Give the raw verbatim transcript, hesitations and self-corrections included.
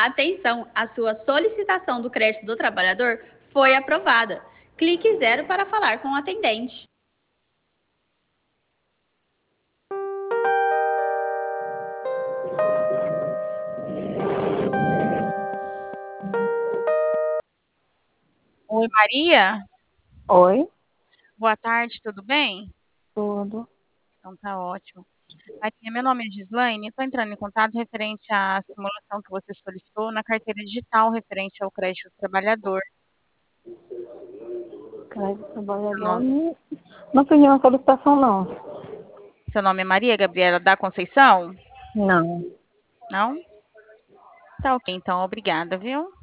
Atenção, a sua solicitação do crédito do trabalhador foi aprovada. Clique zero para falar com o atendente. Oi, Maria. Oi, Boa tarde, tudo bem? tudo. Então tá ótimo. Maria, meu nome é Gislaine, estou entrando em contato referente à simulação que você solicitou na carteira digital referente ao crédito do trabalhador. Crédito Seu trabalhador. nome, Não, não fiz nenhuma solicitação, não. seu nome é Maria Gabriela da Conceição? Não. Não? Tá ok, então, obrigada, viu?